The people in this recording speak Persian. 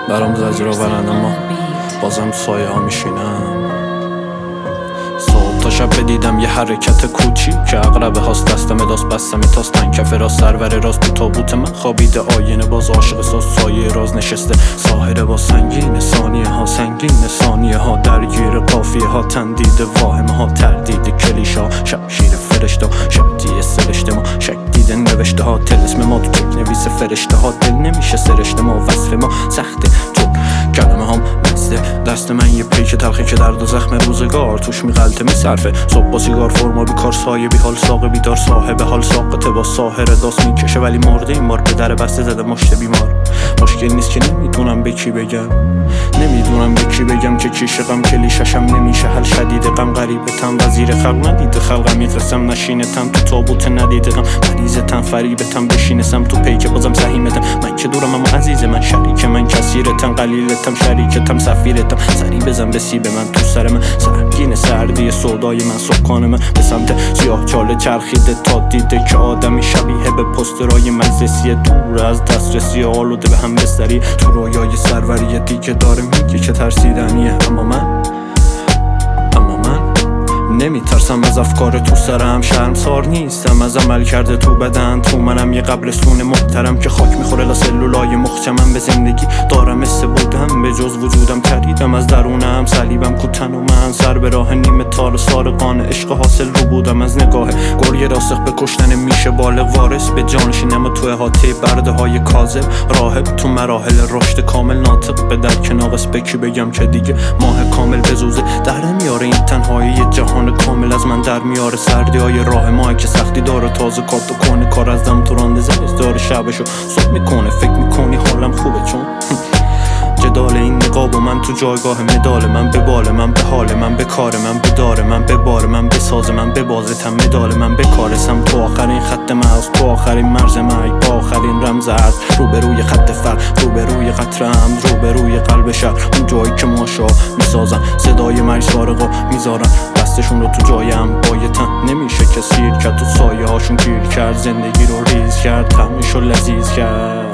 برام زجرآورن اما بازم تو سایه ها میشینم. صبح تا شب بدیدم یه حرکت کوچیک که اقربه هاست، دستم داست بستم تاستن کف راست سرور راست تو تابوت من خوابیده آینه باز عاشق ساز سایه راز نشسته ساحره با سنگین ثانیه ها سنگین ثانیه ها درگیر قافیه ها تندید واهم ها تردید کلیشه ها شمشیر فرشته شبتیه سرشته ما شک دیده نوشته ها تلسم ما تو چک نویس فرشته ها دل نمیشه سرشته ما وصف ما سخته تو کلمه هم مزده دست من یه پیک تلخی که درد و زخم روزگار توش میغلطه میصرفه صبح با سیگار فرما بیکار سایه بی حال ساقه بیدار صاحب حال ساقطه با ساحر داست میکشه ولی مرده این بار به در بسته زده مشت بیمار. مشکل نیست که نمیدونم به کی بگم که کیش غم کلیششم نمیشه حل شدید غم غریبه تن وزیر خلق ندیده خلقم میترسم نشینتم تو تابوت ندیده غم مریضتم فریبتم بشینسم تو پیک بازم سهیمتم من که دورم اما عزیز من شریک من کثیرتم قلیلتم شریکتم سفیرتم سری بزن به سیب من تو سر من سرگین سردی سودای من سکان من به سمت سیاه چاله چرخیده تا دیده که آدمی شبیه به پسترای مجلسی دور از دسترسی آلوده به هم بستری تو رویای سروری دیگه داره میگه که ترسیدنیه اما من نمیترسم از افکار تو سرم شرمسار نیستم از عمل کرده تو بدن تو منم یه قبرستون محترم که خاک میخوره لا سلولای مخچمم به زندگی دارم مثل بودم به جز وجودم تریدم از درونم صلیبم کوتن و من سر به راه نیمه تار سارقان عشق حاصل رو بودم از نگاه گریه راسخ به کشتن میشه بالغ وارث به جانشینم و تو احاطه برده های کاذب راهب تو مراحل رشد کامل ناطق به درک ناقص بکی بگم که دیگه ماه کامل بزوزه در میاره این تنهایی جهان کامل از من در میاره سردی های راه ماه که سختی داره تازه کات و کنه کار از دم تو رانده زنیز داره شبشو صبح میکنه فکر میکنی حالم خوبه چون جدال این نقاب و من تو جایگاه مدال من به بال من به حال من به کار من به دار من به بار من به ساز من به بازتم مدال من به کارسم تو آخرین خط مرز تو آخرین مرز مرگ با آخرین رمز عرض روبروی خط فرق روبروی قطره هم روبروی قلب شهر اون جایی که ماشا میسازن صدای مرگ سارقا میذارن دستشون رو تو جایم بایتن نمیشه که سیر کرد تو سایه هاشون گیر کرد زندگی رو ریز کرد طعمشو لذیذ کرد